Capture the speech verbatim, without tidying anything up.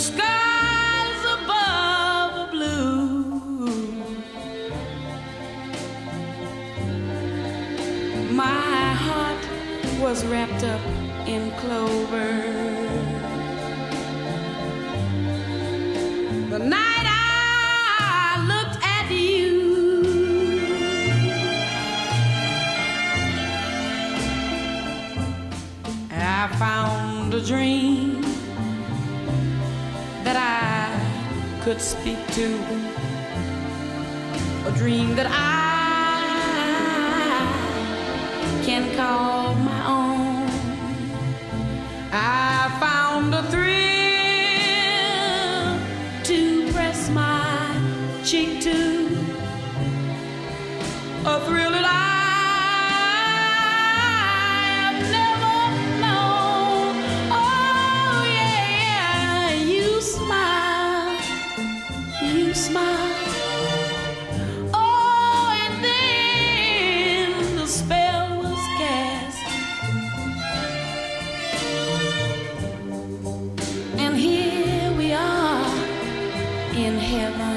skies above are blue. My heart was wrapped up in clover. The night I looked at you, I found a dream that I could speak to, a dream that I can call my own. I found a thrill to press my cheek to, a thrill that I in heaven.